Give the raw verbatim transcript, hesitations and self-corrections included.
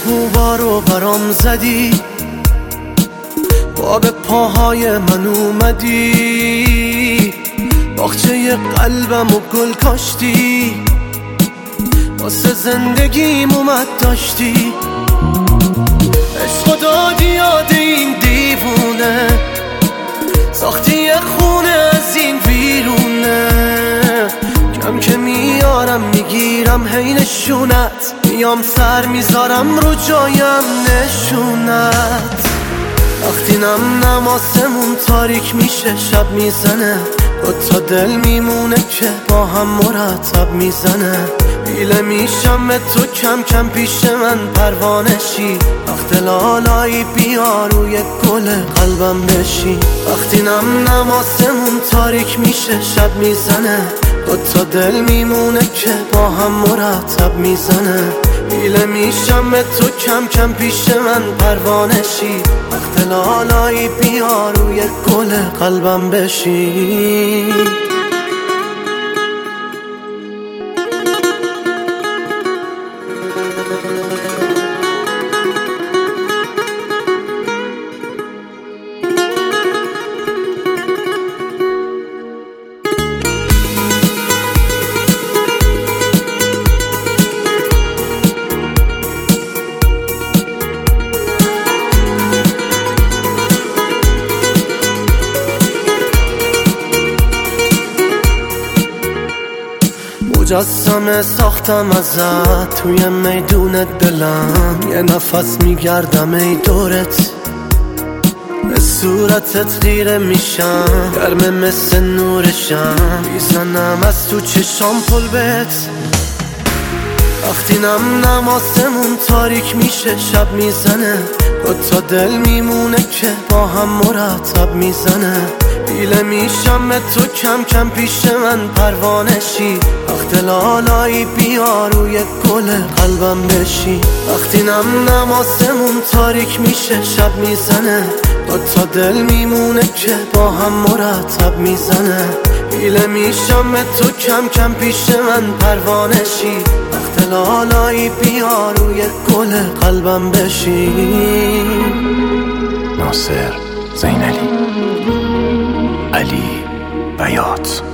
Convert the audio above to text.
خوبا رو برام زدی، با به پاهای من اومدی، باغچه قلبم و گل کاشتی، واسه زندگیم اومد داشتی. عشق دادی یاد این دیوونه، ساختی یه خونه از این ویرونه، کم که میارم میگیرم هی نشونت، میام سر میذارم رو جایم نشونت. وقتی نم نماسمون تاریک میشه شب میزنه، دوتا دل میمونه که با هم مرتب میزنه. بیله میشم به تو کم کم پیش من پروانشی، وقت لالایی بیا روی گل قلبم بشی. وقتی نم نماسمون تاریک میشه شب میزنه، دوتا دل میمونه که با هم مرتب میزنه. بیله میشم به تو کم کم پیش من پروانشی، وقت لالایی بیا روی گل قلبم بشی. مجسمه ساختم ازت توی میدونت دلم، یه نفس میگردم ای دورت، به صورتت خیره میشم، گرمه مثل نورشم، میزنم از تو چشام پل بهت. وقتی نم نماسمون تاریک میشه شب میزنه، دوتا دل میمونه که با هم مرتب میزنه. بیله میشم به تو کم کم پیش من پروانشی، وقت لالایی بیا روی گل قلبم بشی. وقتی نم نماسمون تاریک میشه شب میزنه، دوتا دل میمونه که با هم مرتب میزنه. بیله میشم به تو کم کم پیش من پروانشی، وقت لالایی بیا روی گل قلبم بشی. ناصر زینلی، علی بیات.